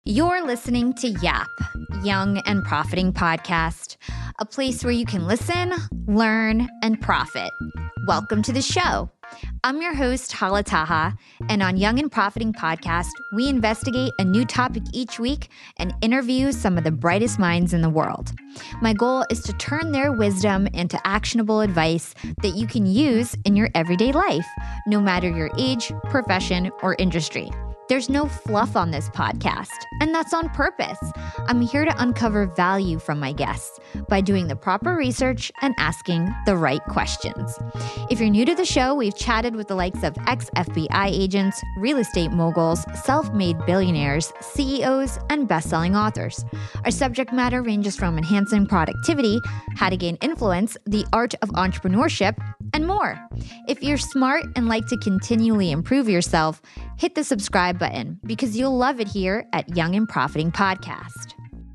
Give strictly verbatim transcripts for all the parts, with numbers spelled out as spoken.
You're listening to Yap, Young and Profiting Podcast, a place where you can listen, learn, and profit. Welcome to the show. I'm your host, Hala Taha, and on Young and Profiting Podcast, we investigate a new topic each week and interview some of the brightest minds in the world. My goal is to turn their wisdom into actionable advice that you can use in your everyday life, no matter your age, profession, or industry. There's no fluff on this podcast, and that's on purpose. I'm here to uncover value from my guests by doing the proper research and asking the right questions. If you're new to the show, we've chatted with the likes of ex-F B I agents, real estate moguls, self-made billionaires, C E Os, and best-selling authors. Our subject matter ranges from enhancing productivity, how to gain influence, the art of entrepreneurship, and more. If you're smart and like to continually improve yourself, hit the subscribe button because you'll love it here at Young and Profiting Podcast.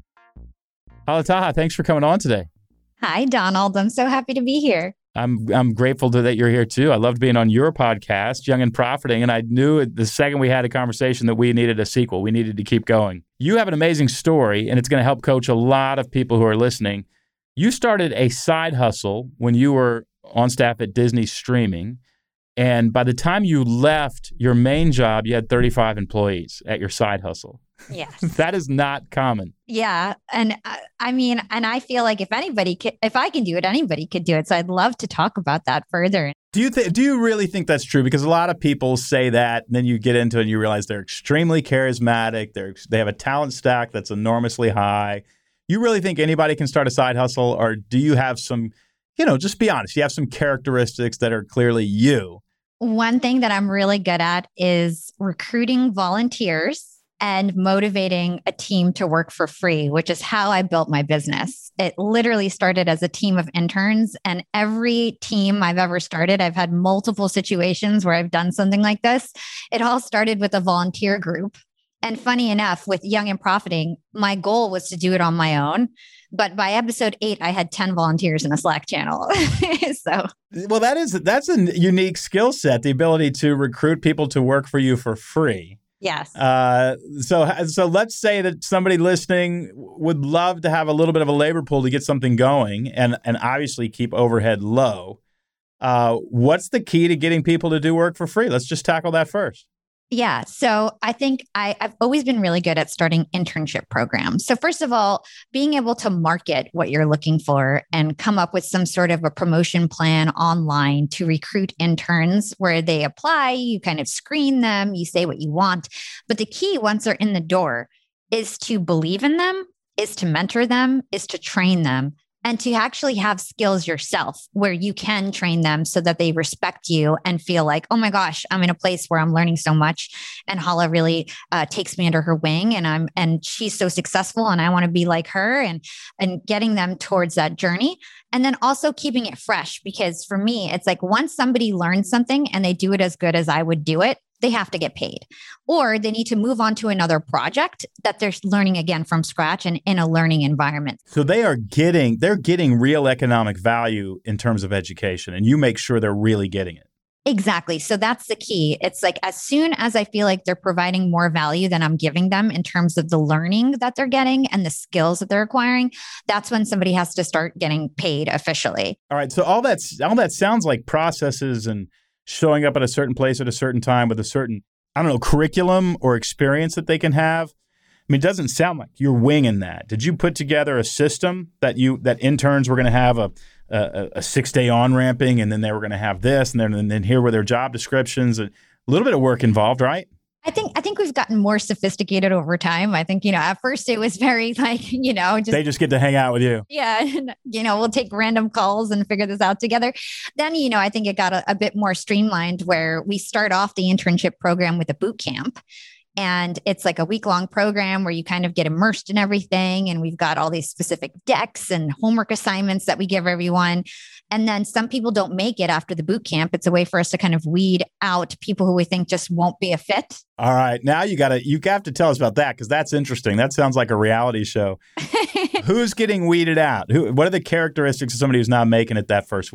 Hala Taha, thanks for coming on today. Hi, Donald. I'm so happy to be here. I'm I'm grateful to, that you're here too. I loved being on your podcast, Young and Profiting, and I knew the second we had a conversation that we needed a sequel. We needed to keep going. You have an amazing story, and it's going to help coach a lot of people who are listening. You started a side hustle when you were on staff at Disney Streaming. And by the time you left your main job, you had thirty-five employees at your side hustle. Yes. That is not common. Yeah. And I, I mean, and I feel like if anybody could, if I can do it, anybody could do it. So I'd love to talk about that further. Do you th- do you really think that's true? Because a lot of people say that, and then you get into it and you realize they're extremely charismatic. They're they have a talent stack that's enormously high. You really think anybody can start a side hustle, or do you have some, you know, just be honest, you have some characteristics that are clearly you? One thing that I'm really good at is recruiting volunteers and motivating a team to work for free, which is how I built my business. It literally started as a team of interns, and every team I've ever started, I've had multiple situations where I've done something like this. It all started with a volunteer group. And funny enough, with Young and Profiting, my goal was to do it on my own. But by episode eight, I had ten volunteers in a Slack channel. So, well, that is that's a unique skill set, the ability to recruit people to work for you for free. Yes. Uh, so, so let's say that somebody listening would love to have a little bit of a labor pool to get something going, and and obviously keep overhead low. Uh, what's the key to getting people to do work for free? Let's just tackle that first. Yeah. So I think I, I've always been really good at starting internship programs. So first of all, being able to market what you're looking for and come up with some sort of a promotion plan online to recruit interns where they apply, you kind of screen them, you say what you want. But the key once they're in the door is to believe in them, is to mentor them, is to train them, and to actually have skills yourself where you can train them so that they respect you and feel like, oh my gosh, I'm in a place where I'm learning so much. And Hala really uh, takes me under her wing, and I'm and she's so successful, and I want to be like her, and and getting them towards that journey. And then also keeping it fresh, because for me, it's like once somebody learns something and they do it as good as I would do it, they have to get paid, or they need to move on to another project that they're learning again from scratch and in a learning environment. So they are getting, they're getting real economic value in terms of education, and you make sure they're really getting it. Exactly. So that's the key. It's like as soon as I feel like they're providing more value than I'm giving them in terms of the learning that they're getting and the skills that they're acquiring, that's when somebody has to start getting paid officially. All right. So all that's all that sounds like processes and showing up at a certain place at a certain time with a certain, I don't know, curriculum or experience that they can have. I mean, it doesn't sound like you're winging that. Did you put together a system that you that interns were going to have a a, a six-day on-ramping, and then they were going to have this, and then and then here were their job descriptions? A little bit of work involved, right? I think I think we've gotten more sophisticated over time. I think, you know, at first it was very like, you know, just they just get to hang out with you. Yeah. And, you know, we'll take random calls and figure this out together. Then, you know, I think it got a, a bit more streamlined where we start off the internship program with a boot camp. And it's like a week-long program where you kind of get immersed in everything. And we've got all these specific decks and homework assignments that we give everyone. And then some people don't make it after the boot camp. It's a way for us to kind of weed out people who we think just won't be a fit. All right. Now you got to, you have to tell us about that, because that's interesting. That sounds like a reality show. Who's getting weeded out? Who? What are the characteristics of somebody who's not making it that first week?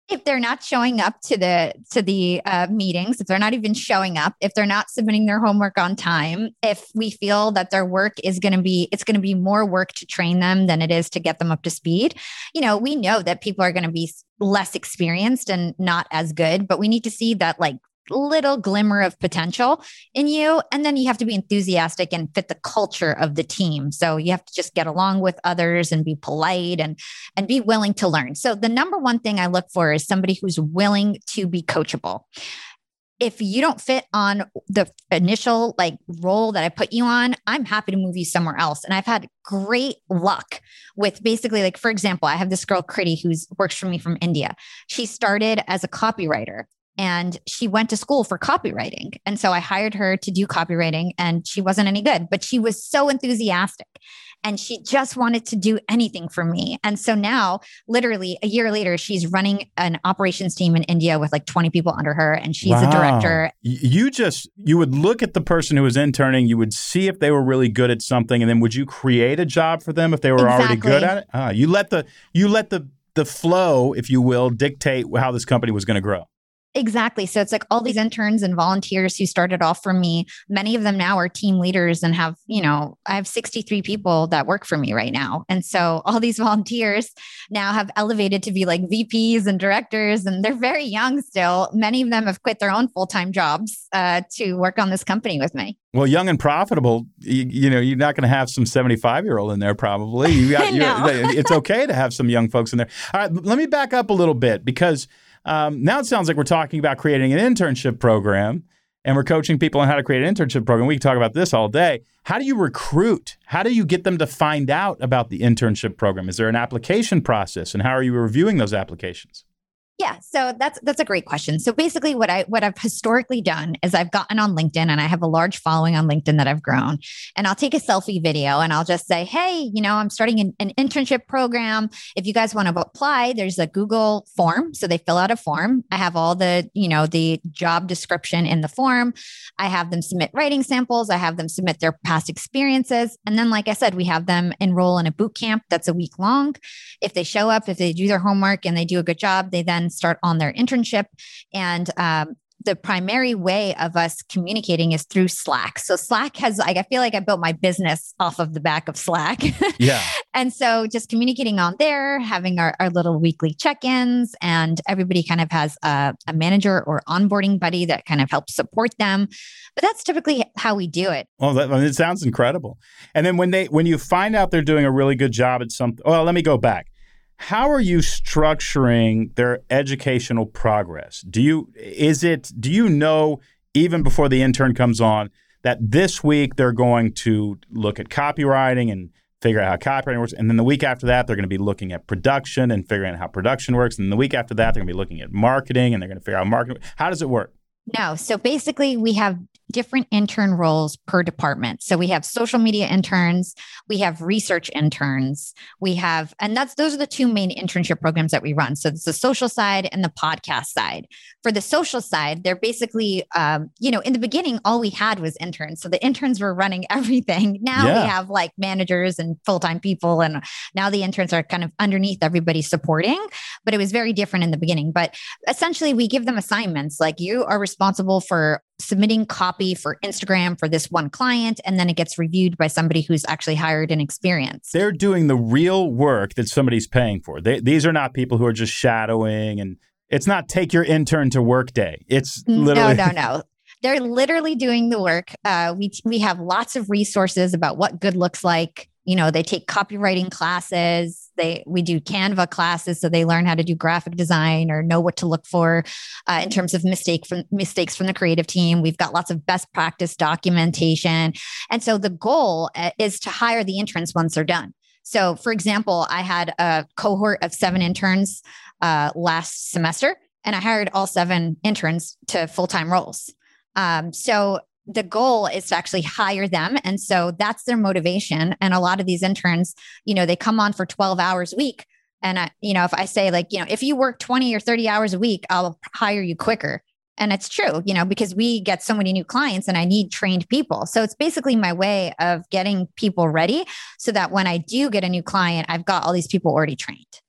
If they're not showing up to the to the uh, meetings, if they're not even showing up, if they're not submitting their homework on time, if we feel that their work is going to be, it's going to be more work to train them than it is to get them up to speed. You know, we know that people are going to be less experienced and not as good, but we need to see that like little glimmer of potential in you. And then you have to be enthusiastic and fit the culture of the team. So you have to just get along with others and be polite and, and be willing to learn. So the number one thing I look for is somebody who's willing to be coachable. If you don't fit on the initial like role that I put you on, I'm happy to move you somewhere else. And I've had great luck with basically like, for example, I have this girl, Kriti, who's works for me from India. She started as a copywriter. And she went to school for copywriting. And so I hired her to do copywriting and she wasn't any good, but she was so enthusiastic and she just wanted to do anything for me. And so now, literally a year later, she's running an operations team in India with like twenty people under her and she's wow. a director. You just, you would look at the person who was interning, you would see if they were really good at something. And then would you create a job for them if they were Exactly. already good at it? Ah, you let the, you let the, the flow, if you will, dictate how this company was going to grow. Exactly. So it's like all these interns and volunteers who started off for me, many of them now are team leaders and have, you know, I have sixty-three people that work for me right now. And so all these volunteers now have elevated to be like V Ps and directors, and they're very young still. Many of them have quit their own full-time jobs uh, to work on this company with me. Well, young and profitable, you, you know, you're not going to have some seventy-five-year-old in there probably. You got, no. It's okay to have some young folks in there. All right, let me back up a little bit because Um, now it sounds like we're talking about creating an internship program and we're coaching people on how to create an internship program. We can talk about this all day. How do you recruit? How do you get them to find out about the internship program? Is there an application process and how are you reviewing those applications? Yeah, so that's that's a great question. So basically what I what I've historically done is I've gotten on LinkedIn and I have a large following on LinkedIn that I've grown. And I'll take a selfie video and I'll just say, hey, you know, I'm starting an, an internship program. If you guys want to apply, there's a Google form. So they fill out a form. I have all the, you know, the job description in the form. I have them submit writing samples. I have them submit their past experiences. And then, like I said, we have them enroll in a boot camp that's a week long. If they show up, if they do their homework and they do a good job, they then start on their internship. And um, the primary way of us communicating is through Slack. So Slack has, like, I feel like I built my business off of the back of Slack. Yeah. And so just communicating on there, having our, our little weekly check-ins, and everybody kind of has a, a manager or onboarding buddy that kind of helps support them. But that's typically how we do it. Well, that, I mean, it sounds incredible. And then when they when you find out they're doing a really good job at something, well, let me go back. How are you structuring their educational progress? Do you is it do you know even before the intern comes on that this week they're going to look at copywriting and figure out how copywriting works, and then the week after that they're going to be looking at production and figuring out how production works, and the week after that they're going to be looking at marketing and they're going to figure out marketing. How does it work? No. So basically we have different intern roles per department. So we have social media interns, we have research interns, we have, and that's, those are the two main internship programs that we run. So it's the social side and the podcast side. For the social side, they're basically, um, you know, in the beginning, all we had was interns. So the interns were running everything. Now Yeah. we have like managers and full-time people. And now the interns are kind of underneath everybody supporting, but it was very different in the beginning. But essentially we give them assignments, like you are responsible for submitting copy for Instagram for this one client, and then it gets reviewed by somebody who's actually hired and experienced. They're doing the real work that somebody's paying for. They, these are not people who are just shadowing, and it's not take your intern to work day. It's literally no, no, no. They're literally doing the work. Uh, we we have lots of resources about what good looks like. You know, they take copywriting classes. They we do Canva classes, so they learn how to do graphic design or know what to look for uh, in terms of mistake from mistakes from the creative team. We've got lots of best practice documentation, and so the goal uh, is to hire the interns once they're done. So, for example, I had a cohort of seven interns uh, last semester, and I hired all seven interns to full-time roles. Um, so. The goal is to actually hire them. And so that's their motivation. And a lot of these interns, you know, they come on for twelve hours a week. And, I, you know, if I say like, you know, if you work twenty or thirty hours a week, I'll hire you quicker. And it's true, you know, because we get so many new clients and I need trained people. So it's basically my way of getting people ready so that when I do get a new client, I've got all these people already trained.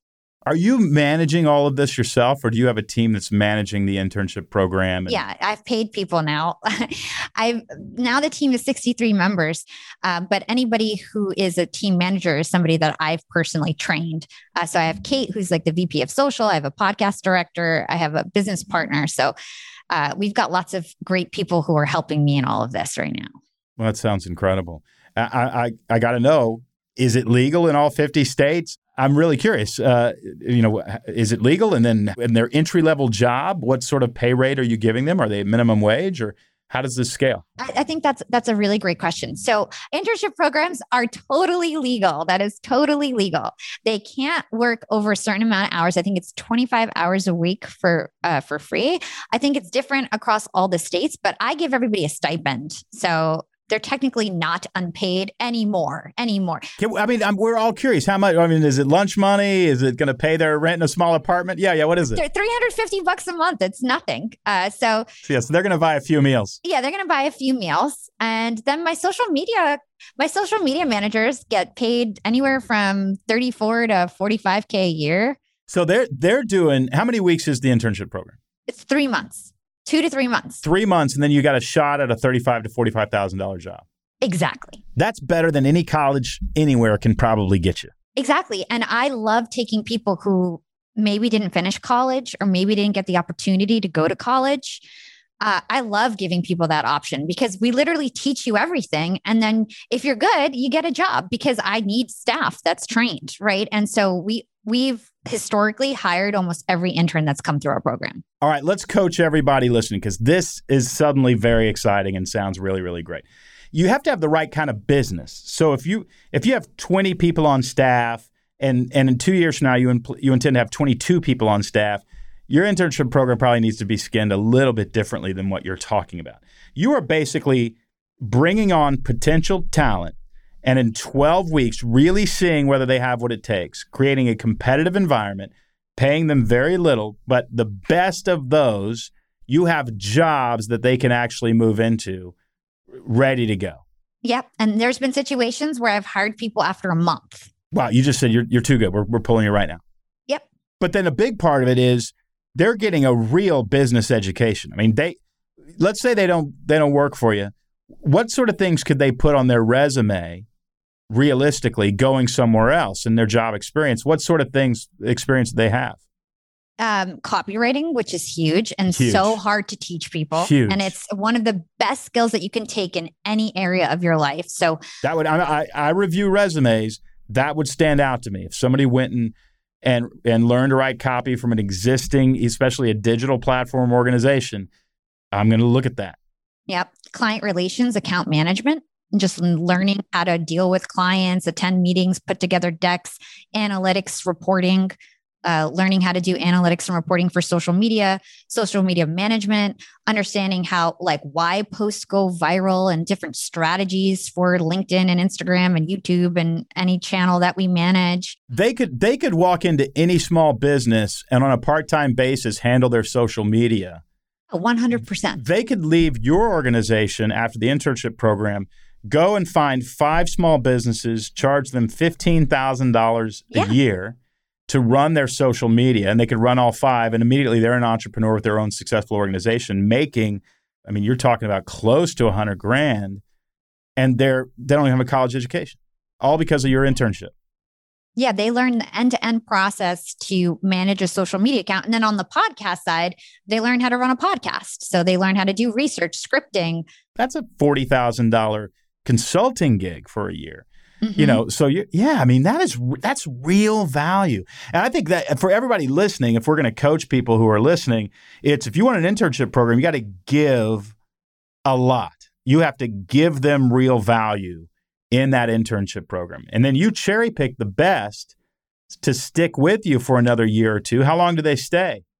Are you managing all of this yourself, or do you have a team that's managing the internship program? And- yeah, I've paid people now. I've now the team is sixty-three members, uh, but anybody who is a team manager is somebody that I've personally trained. Uh, so I have Kate, who's like the V P of social. I have a podcast director. I have a business partner. So uh, we've got lots of great people who are helping me in all of this right now. Well, that sounds incredible. I I, I got to know, is it legal in all fifty states? I'm really curious. Uh, you know, is it legal? And then in their entry-level job, what sort of pay rate are you giving them? Are they minimum wage, or how does this scale? I, I think that's that's a really great question. So internship programs are totally legal. That is totally legal. They can't work over a certain amount of hours. I think it's twenty-five hours a week for uh, for free. I think it's different across all the states, but I give everybody a stipend. So they're technically not unpaid anymore, anymore. Can, I mean, I'm, we're all curious. How much? I mean, is it lunch money? Is it going to pay their rent in a small apartment? Yeah, yeah. What is it? They're three hundred fifty bucks a month. It's nothing. Uh, so, so, yeah, so they're going to buy a few meals. Yeah, they're going to buy a few meals. And then my social media, my social media managers get paid anywhere from thirty-four to forty-five K a year. So they're, they're doing, how many weeks is the internship program? It's three months. Two to three months. Three months, and then you got a shot at a thirty-five to forty-five thousand dollar job. Exactly. That's better than any college anywhere can probably get you. Exactly. And I love taking people who maybe didn't finish college or maybe didn't get the opportunity to go to college. Uh, I love giving people that option because we literally teach you everything. And then if you're good, you get a job because I need staff that's trained, right? And so we we've historically hired almost every intern that's come through our program. All right, let's coach everybody listening because this is suddenly very exciting and sounds really, really great. You have to have the right kind of business. So if you if you have twenty people on staff and, and in two years from now you, impl- you intend to have twenty-two people on staff, your internship program probably needs to be skinned a little bit differently than what you're talking about. You are basically bringing on potential talent and in twelve weeks really seeing whether they have what it takes, creating a competitive environment, paying them very little, but the best of those, you have jobs that they can actually move into ready to go. Yep. And there's been situations where I've hired people after a month. Wow, you just said you're you're too good. We're we're pulling you right now. Yep. But then a big part of it is they're getting a real business education. I mean, they let's say they don't they don't work for you. What sort of things could they put on their resume realistically going somewhere else in their job experience? What sort of things experience do they have? Um, copywriting, which is huge and huge. so hard to teach people. Huge. And it's one of the best skills that you can take in any area of your life. So that would I, I, I review resumes. That would stand out to me. If somebody went and and and learned to write copy from an existing, especially a digital platform organization, I'm going to look at that. Yep. Client relations, account management, just learning how to deal with clients, attend meetings, put together decks, analytics reporting, uh, learning how to do analytics and reporting for social media, social media management, understanding how, like, why posts go viral and different strategies for LinkedIn and Instagram and YouTube and any channel that we manage. They could they could walk into any small business and on a part-time basis handle their social media. one hundred percent. They could leave your organization after the internship program, go and find five small businesses, charge them fifteen thousand dollars a yeah. year to run their social media, and they could run all five, and immediately they're an entrepreneur with their own successful organization making, I mean, you're talking about close to a hundred grand, and they're, they don't even have a college education, all because of your internship. Yeah, they learn the end-to-end process to manage a social media account. And then on the podcast side, they learn how to run a podcast. So they learn how to do research, scripting. That's a forty thousand dollars consulting gig for a year. Mm-hmm. You know, so you, yeah, I mean, that is, that's real value. And I think that for everybody listening, if we're going to coach people who are listening, it's if you want an internship program, you got to give a lot. You have to give them real value in that internship program. And then you cherry pick the best to stick with you for another year or two. How long do they stay? I'm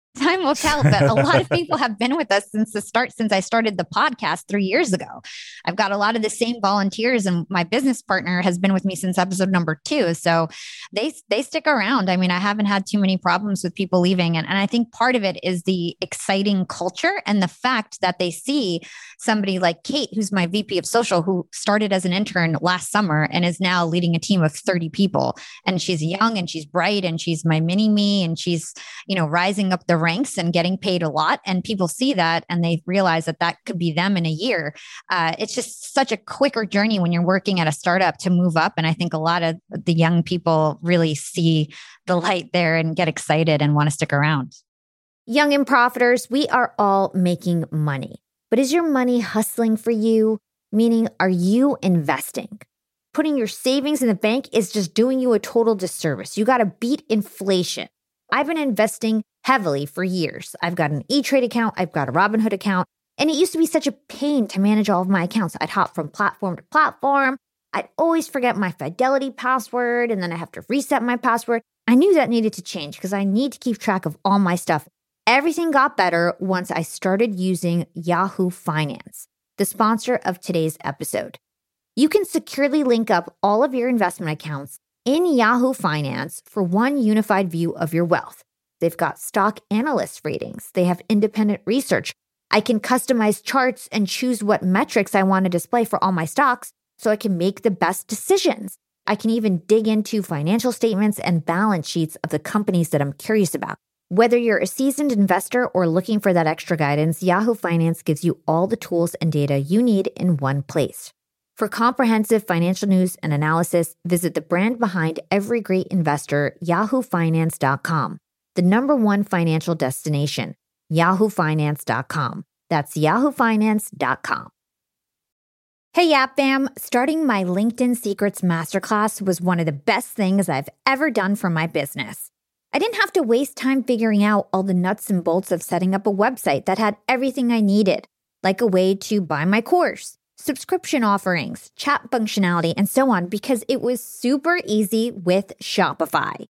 time will tell, but a lot of people have been with us since the start, since I started the podcast three years ago. I've got a lot of the same volunteers, and my business partner has been with me since episode number two. So they, they stick around. I mean, I haven't had too many problems with people leaving. And, and I think part of it is the exciting culture and the fact that they see somebody like Kate, who's my V P of social, who started as an intern last summer and is now leading a team of thirty people. And she's young and she's bright and she's my mini me, and she's, you know, rising up the ranks and getting paid a lot. And people see that and they realize that that could be them in a year. Uh, it's just such a quicker journey when you're working at a startup to move up. And I think a lot of the young people really see the light there and get excited and want to stick around. Young and profiters, we are all making money. But is your money hustling for you? Meaning, are you investing? Putting your savings in the bank is just doing you a total disservice. You got to beat inflation. I've been investing heavily for years. I've got an E-Trade account. I've got a Robinhood account. And it used to be such a pain to manage all of my accounts. I'd hop from platform to platform. I'd always forget my Fidelity password, and then I have to reset my password. I knew that needed to change because I need to keep track of all my stuff. Everything got better once I started using Yahoo Finance, the sponsor of today's episode. You can securely link up all of your investment accounts in Yahoo Finance for one unified view of your wealth. They've got stock analyst ratings. They have independent research. I can customize charts and choose what metrics I want to display for all my stocks so I can make the best decisions. I can even dig into financial statements and balance sheets of the companies that I'm curious about. Whether you're a seasoned investor or looking for that extra guidance, Yahoo Finance gives you all the tools and data you need in one place. For comprehensive financial news and analysis, visit the brand behind every great investor, yahoo finance dot com, the number one financial destination, yahoo finance dot com. That's yahoo finance dot com. Hey, Yap Fam, starting my LinkedIn Secrets Masterclass was one of the best things I've ever done for my business. I didn't have to waste time figuring out all the nuts and bolts of setting up a website that had everything I needed, like a way to buy my course, subscription offerings, chat functionality, and so on, because it was super easy with Shopify.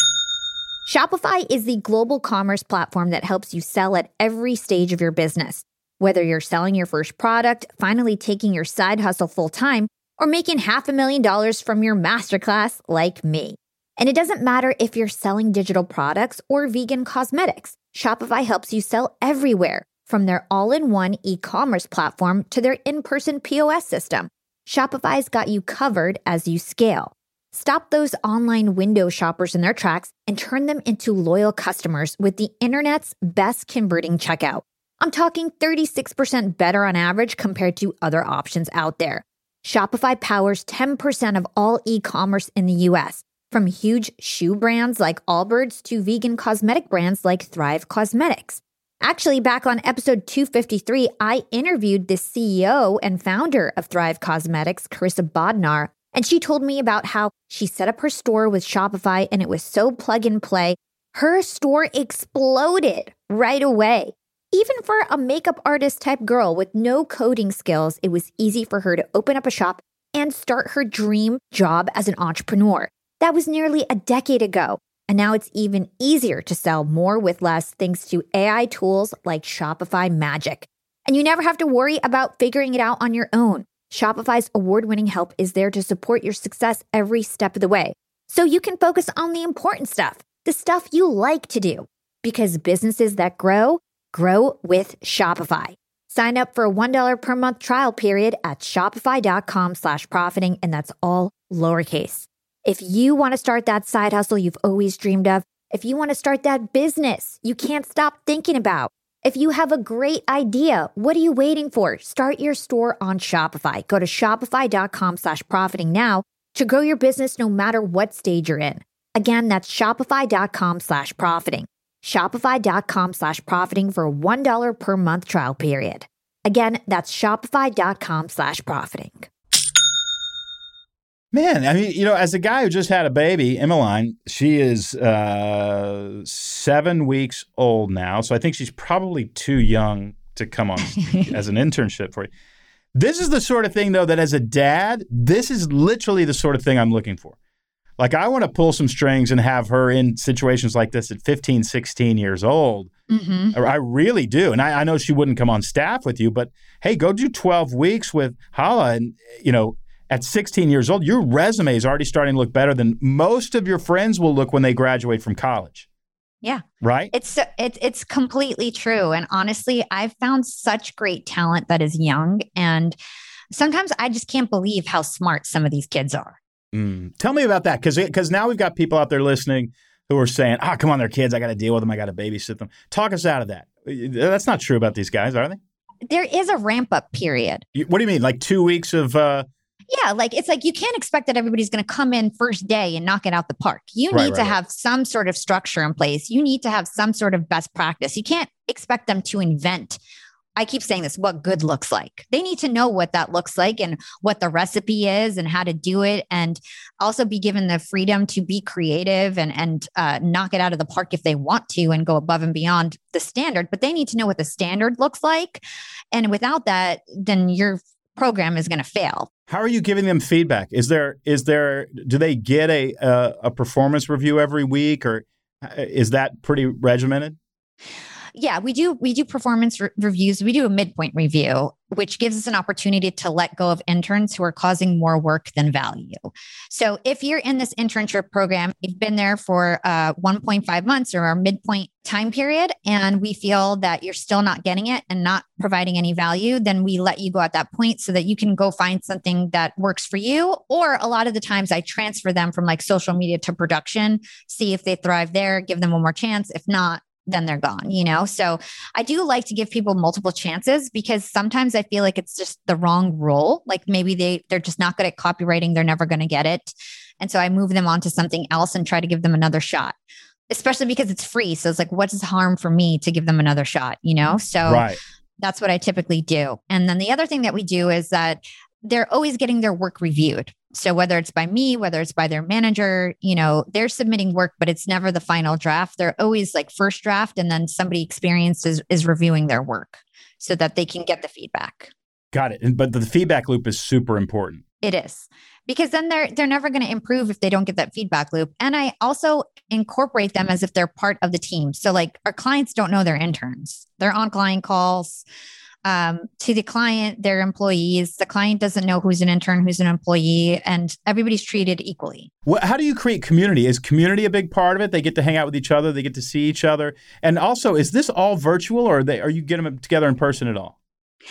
Shopify is the global commerce platform that helps you sell at every stage of your business. Whether you're selling your first product, finally taking your side hustle full-time, or making half a million dollars from your masterclass like me. And it doesn't matter if you're selling digital products or vegan cosmetics. Shopify helps you sell everywhere, from their all-in-one e-commerce platform to their in-person P O S system. Shopify's got you covered as you scale. Stop those online window shoppers in their tracks and turn them into loyal customers with the internet's best converting checkout. I'm talking thirty-six percent better on average compared to other options out there. Shopify powers ten percent of all e-commerce in the U S, from huge shoe brands like Allbirds to vegan cosmetic brands like Thrive Cosmetics. Actually, back on episode two fifty-three, I interviewed the C E O and founder of Thrive Cosmetics, Carissa Bodnar, and she told me about how she set up her store with Shopify and it was so plug and play. Her store exploded right away. Even for a makeup artist type girl with no coding skills, it was easy for her to open up a shop and start her dream job as an entrepreneur. That was nearly a decade ago. And now it's even easier to sell more with less thanks to A I tools like Shopify Magic. And you never have to worry about figuring it out on your own. Shopify's award-winning help is there to support your success every step of the way. So you can focus on the important stuff, the stuff you like to do. Because businesses that grow, grow with Shopify. Sign up for a one dollar per month trial period at shopify.com slash profiting, and that's all lowercase. If you want to start that side hustle you've always dreamed of, if you want to start that business you can't stop thinking about, if you have a great idea, what are you waiting for? Start your store on Shopify. Go to shopify.com slash profiting now to grow your business no matter what stage you're in. Again, that's shopify.com slash profiting. Shopify.com slash profiting for a one dollar per month trial period. Again, that's shopify.com slash profiting. Man, I mean, you know, as a guy who just had a baby, Emmeline, she is uh, seven weeks old now. So I think she's probably too young to come on as an internship for you. This is the sort of thing, though, that as a dad, this is literally the sort of thing I'm looking for. Like, I want to pull some strings and have her in situations like this at fifteen, sixteen years old. Mm-hmm. I really do. And I, I know she wouldn't come on staff with you, but hey, go do twelve weeks with Hala. And, you know, at sixteen years old, your resume is already starting to look better than most of your friends will look when they graduate from college. Yeah. Right? It's it's it's completely true. And honestly, I've found such great talent that is young. And sometimes I just can't believe how smart some of these kids are. Mm. Tell me about that. Because because now we've got people out there listening who are saying, ah, oh, come on, they're kids. I got to deal with them. I got to babysit them. Talk us out of that. That's not true about these guys, are they? There is a ramp up period. What do you mean? Like two weeks of... Uh, Yeah, like it's like you can't expect that everybody's going to come in first day and knock it out the park. You right, need right, to right. have some sort of structure in place. You need to have some sort of best practice. You can't expect them to invent. I keep saying this, what good looks like. They need to know what that looks like and what the recipe is and how to do it, and also be given the freedom to be creative and, and uh, knock it out of the park if they want to and go above and beyond the standard. But they need to know what the standard looks like. And without that, then your program is going to fail. How are you giving them feedback? Is there, is there, do they get a, a, a performance review every week, or is that pretty regimented? Yeah, we do. We do performance re- reviews. We do a midpoint review, which gives us an opportunity to let go of interns who are causing more work than value. So if you're in this internship program, you've been there for uh, one point five months or our midpoint time period, and we feel that you're still not getting it and not providing any value, then we let you go at that point so that you can go find something that works for you. Or a lot of the times I transfer them from like social media to production, see if they thrive there, give them one more chance. If not, then they're gone, you know? So I do like to give people multiple chances, because sometimes I feel like it's just the wrong role. Like maybe they, they're just not good at copywriting. They're never going to get it. And so I move them on to something else and try to give them another shot, especially because it's free. So it's like, what's the harm for me to give them another shot, you know? So right. That's what I typically do. And then the other thing that we do is that they're always getting their work reviewed. So whether it's by me, whether it's by their manager, you know, they're submitting work, but it's never the final draft. They're always like first draft, and then somebody experienced is, is reviewing their work so that they can get the feedback. Got it. And, but the feedback loop is super important. It is, because then they're they're never going to improve if they don't get that feedback loop. And I also incorporate them as if they're part of the team. So like our clients don't know they're interns. They're on client calls. Um, to the client, their employees. The client doesn't know who's an intern, who's an employee, and everybody's treated equally. Well, how do you create community? Is community a big part of it? They get to hang out with each other. They get to see each other. And also, is this all virtual, or are, they, are you getting them together in person at all?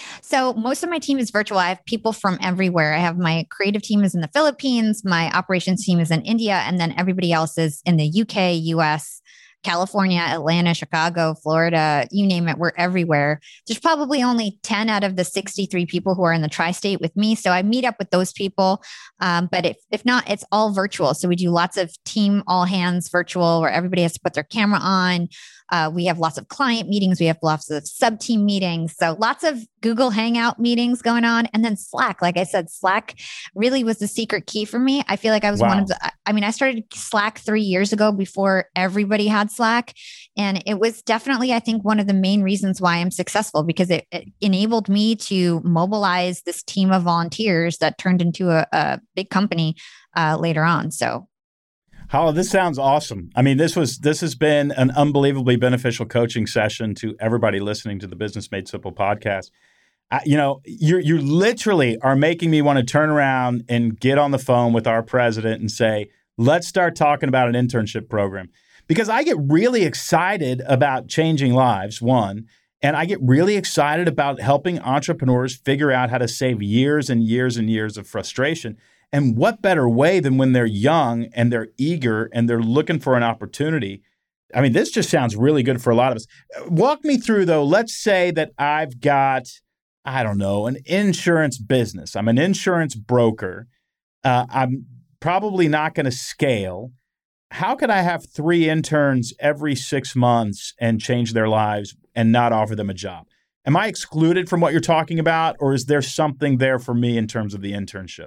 So most of my team is virtual. I have people from everywhere. I have my creative team is in the Philippines. My operations team is in India. And then everybody else is in the U K, U S, California, Atlanta, Chicago, Florida, you name it, we're everywhere. There's probably only ten out of the sixty-three people who are in the tri-state with me. So I meet up with those people. Um, but if, if not, it's all virtual. So we do lots of team all hands virtual where everybody has to put their camera on. Uh, we have lots of client meetings. We have lots of sub-team meetings. So lots of Google Hangout meetings going on. And then Slack, like I said, Slack really was the secret key for me. I feel like I was wow. one of the, I mean, I started Slack three years ago before everybody had Slack. And it was definitely, I think, one of the main reasons why I'm successful, because it, it enabled me to mobilize this team of volunteers that turned into a, a big company uh, later on. So Hala, this sounds awesome. I mean, this was this has been an unbelievably beneficial coaching session to everybody listening to the Business Made Simple podcast. I, you know, you you literally are making me want to turn around and get on the phone with our president and say, let's start talking about an internship program. Because I get really excited about changing lives, one, and I get really excited about helping entrepreneurs figure out how to save years and years and years of frustration. And what better way than when they're young and they're eager and they're looking for an opportunity? I mean, this just sounds really good for a lot of us. Walk me through, though. Let's say that I've got, I don't know, an insurance business. I'm an insurance broker. Uh, I'm probably not going to scale. How could I have three interns every six months and change their lives and not offer them a job? Am I excluded from what you're talking about, or is there something there for me in terms of the internship?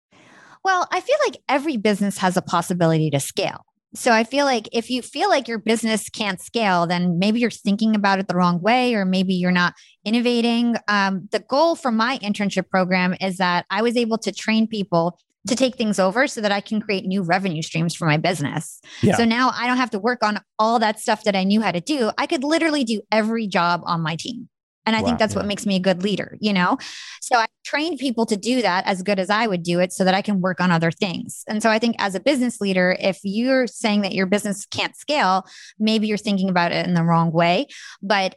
Well, I feel like every business has a possibility to scale. So I feel like if you feel like your business can't scale, then maybe you're thinking about it the wrong way, or maybe you're not innovating. Um, the goal for my internship program is that I was able to train people to take things over so that I can create new revenue streams for my business. Yeah. So now I don't have to work on all that stuff that I knew how to do. I could literally do every job on my team. And I Wow, think that's yeah. what makes me a good leader, you know? So I trained people to do that as good as I would do it so that I can work on other things. And so I think as a business leader, if you're saying that your business can't scale, maybe you're thinking about it in the wrong way. But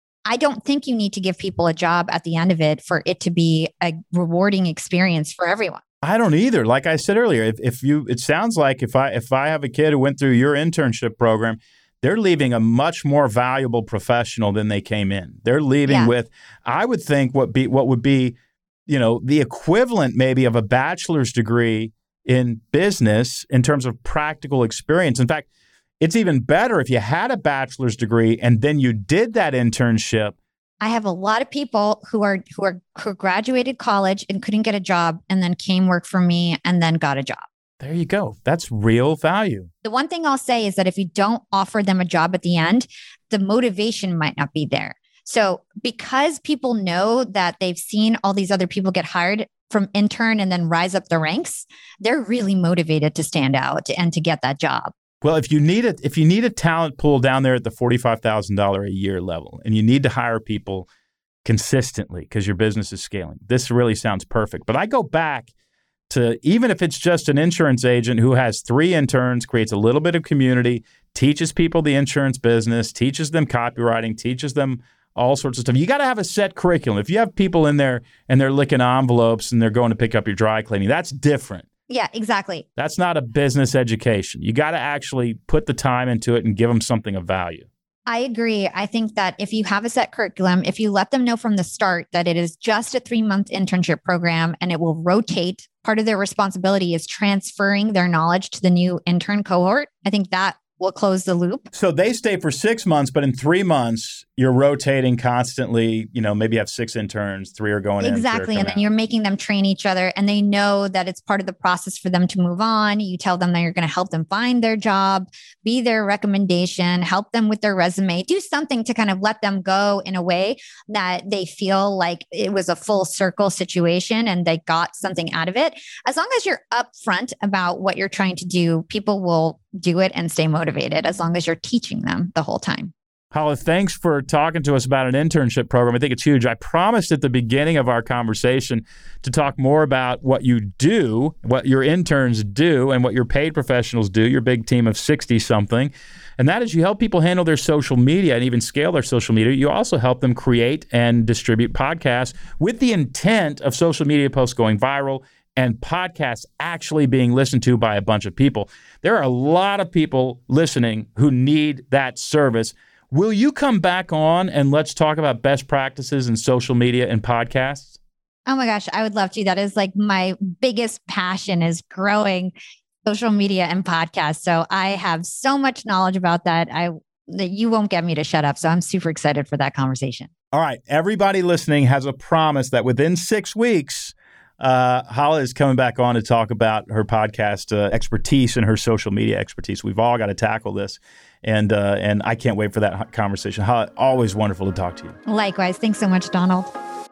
I don't think you need to give people a job at the end of it for it to be a rewarding experience for everyone. I don't either. Like I said earlier, if, if you, it sounds like if I if I have a kid who went through your internship program, they're leaving a much more valuable professional than they came in. They're leaving Yeah. with, I would think, what be what would be, you know, the equivalent maybe of a bachelor's degree in business in terms of practical experience. In fact, it's even better if you had a bachelor's degree and then you did that internship. I have a lot of people who are who are who graduated college and couldn't get a job and then came work for me and then got a job. There you go. That's real value. The one thing I'll say is that if you don't offer them a job at the end, the motivation might not be there. So because people know that they've seen all these other people get hired from intern and then rise up the ranks, they're really motivated to stand out and to get that job. Well, if you need a, if you need a talent pool down there at the forty-five thousand dollars a year level and you need to hire people consistently because your business is scaling, this really sounds perfect. But I go back to, even if it's just an insurance agent who has three interns, creates a little bit of community, teaches people the insurance business, teaches them copywriting, teaches them all sorts of stuff. You got to have a set curriculum. If you have people in there and they're licking envelopes and they're going to pick up your dry cleaning, that's different. Yeah, exactly. That's not a business education. You got to actually put the time into it and give them something of value. I agree. I think that if you have a set curriculum, if you let them know from the start that it is just a three-month internship program and it will rotate, part of their responsibility is transferring their knowledge to the new intern cohort. I think that will close the loop. So they stay for six months, but in three months, you're rotating constantly. You know, maybe you have six interns, three are going in. Exactly. And then you're making them train each other and they know that it's part of the process for them to move on. You tell them that you're going to help them find their job, be their recommendation, help them with their resume, do something to kind of let them go in a way that they feel like it was a full circle situation and they got something out of it. As long as you're upfront about what you're trying to do, people will do it and stay motivated as long as you're teaching them the whole time. Hala, thanks for talking to us about an internship program. I think it's huge. I promised at the beginning of our conversation to talk more about what you do, what your interns do, and what your paid professionals do, your big team of sixty-something. And that is you help people handle their social media and even scale their social media. You also help them create and distribute podcasts with the intent of social media posts going viral and podcasts actually being listened to by a bunch of people. There are a lot of people listening who need that service. Will you come back on and let's talk about best practices in social media and podcasts? Oh my gosh, I would love to. That is like my biggest passion is growing social media and podcasts. So I have so much knowledge about that. I that you won't get me to shut up. So I'm super excited for that conversation. All right. Everybody listening has a promise that within six weeks, Uh, Hala is coming back on to talk about her podcast uh, expertise and her social media expertise. We've all got to tackle this, and uh, and I can't wait for that conversation. Hala, always wonderful to talk to you. Likewise. Thanks so much, Donald.